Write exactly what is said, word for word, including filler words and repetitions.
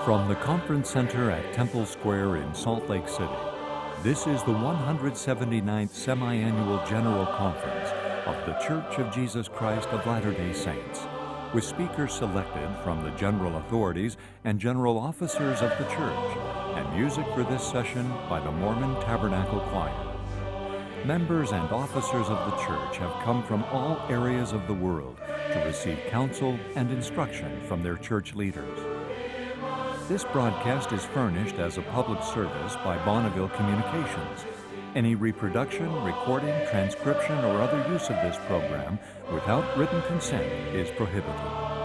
From the Conference Center at Temple Square in Salt Lake City, this is the one hundred seventy-ninth Semi-Annual General Conference of The Church of Jesus Christ of Latter-day Saints, with speakers selected from the general authorities and general officers of the church, and music for this session by the Mormon Tabernacle Choir. Members and officers of the church have come from all areas of the world to receive counsel and instruction from their church leaders. This broadcast is furnished as a public service by Bonneville Communications. Any reproduction, recording, transcription, or other use of this program without written consent is prohibited.